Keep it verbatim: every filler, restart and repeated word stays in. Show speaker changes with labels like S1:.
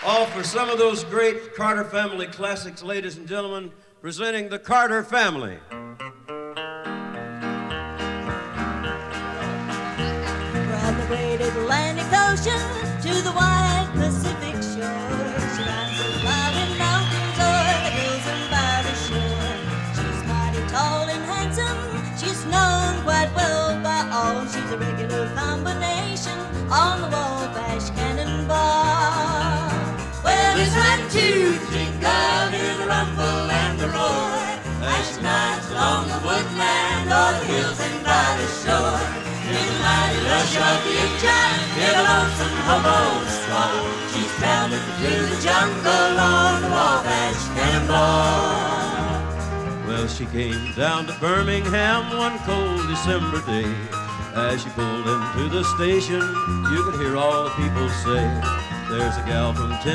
S1: All for some of those great Carter Family classics, ladies and gentlemen, presenting the Carter Family.
S2: From the great Atlantic Ocean to the wide Pacific shore, she runs the flowery mountains o'er the hills and by the shore. She's mighty tall and handsome, she's known quite well by all. She's a regular combination on the Wabash Cannonball. Well, there's riding to drink of, hear the rumble and the roar, as she rides along the woodland o'er the hills and by the shore. Hear the mighty rush of the engine, hear the lonesome hobo squall. She's pounding through the jungle on the Wabash Cannonball.
S1: Well, she came down to Birmingham one cold December day. As she pulled into the station, you could hear all the people say, "There's a gal from Tennessee